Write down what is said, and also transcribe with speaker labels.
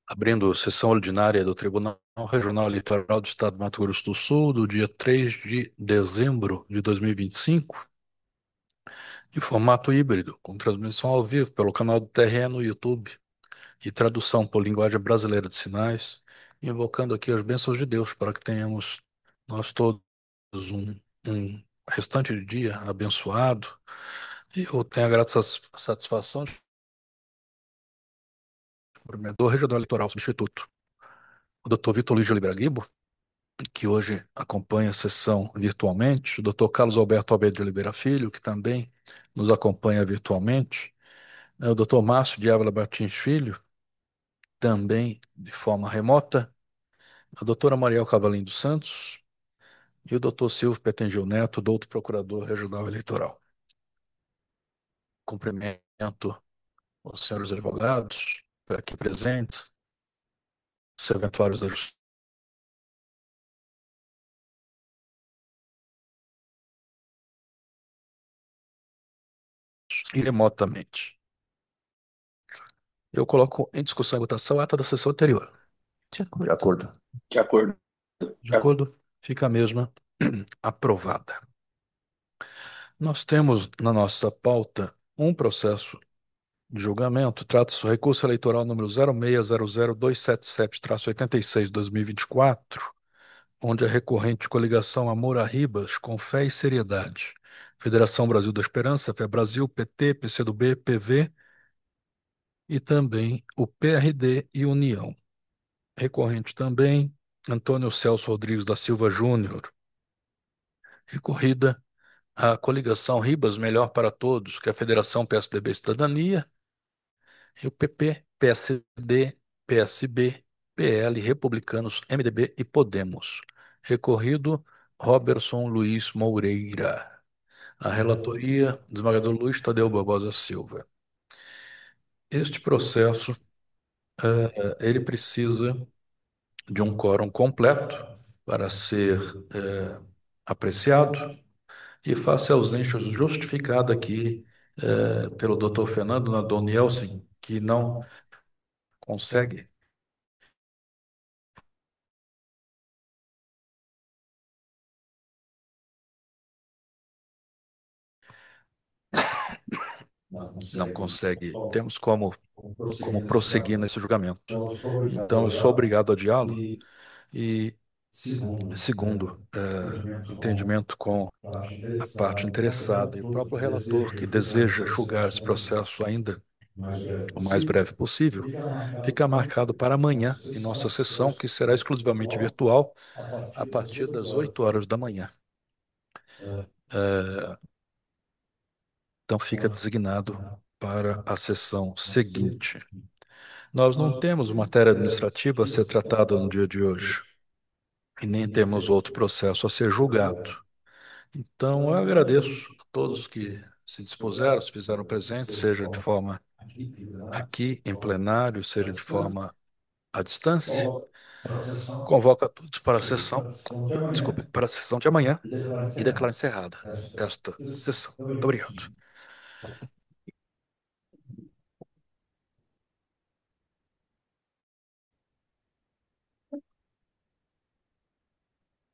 Speaker 1: Abrindo sessão ordinária do Tribunal Regional Eleitoral do Estado do Mato Grosso do Sul, do dia 3 de dezembro de 2025, em formato híbrido, com transmissão ao vivo pelo canal do TRE no YouTube e tradução por linguagem brasileira de sinais, invocando aqui as bênçãos de Deus para que tenhamos nós todos um restante de dia abençoado. E eu tenho a grata satisfação de cumprimentar o Regional Eleitoral Substituto, o Dr. Vitor Luiz de Oliveira Guibo, que hoje acompanha a sessão virtualmente, o Dr. Carlos Alberto Almeida de Oliveira Filho, que também nos acompanha virtualmente, o Dr. Márcio de Ávila Martins Filho, também de forma remota, a doutora Mariel Cavalim dos Santos e o Dr. Silvio Petengil Neto, doutor Procurador Regional Eleitoral. Cumprimento os senhores advogados, aqui presentes, serventuários da Justiça e remotamente. Eu coloco em discussão e votação a ata da sessão anterior. De acordo.
Speaker 2: De acordo.
Speaker 1: De acordo, fica a mesma aprovada. Nós temos na nossa pauta um processo de julgamento, trata-se do recurso eleitoral número 0600277-86/2024, onde a recorrente coligação Amor a Ribas, com fé e seriedade, Federação Brasil da Esperança, FEBrasil, PT, PCdoB, PV e também o PRD e União. Recorrente também Antônio Celso Rodrigues da Silva Júnior. Recorrida a coligação Ribas Melhor para Todos, que é a Federação PSDB Cidadania, e o PP, PSD, PSB, PL, Republicanos, MDB e Podemos. Recorrido Roberson Luiz Moreira. A relatoria, desembargador Luiz Tadeu Barbosa Silva. Este processo, ele precisa de um quórum completo para ser apreciado e face à ausência justificada aqui pelo Dr. Fernando Nadon-Nielsen, que não consegue, não consegue, temos como prosseguir nesse julgamento. Então, eu sou obrigado a adiá-lo e, segundo entendimento com a parte interessada e o próprio relator que deseja julgar esse processo ainda o mais breve possível, fica marcado para amanhã, em nossa sessão, que será exclusivamente virtual, a partir das 8 horas da manhã. Eh, Então, fica designado para a sessão seguinte. Nós não temos matéria administrativa a ser tratada no dia de hoje, e nem temos outro processo a ser julgado. Então, eu agradeço a todos que se dispuseram, se fizeram presentes, seja de forma aqui em plenário, seja de forma à distância. Convoco a todos para a sessão, desculpe, para a sessão de amanhã e declaro encerrada esta sessão. Muito obrigado.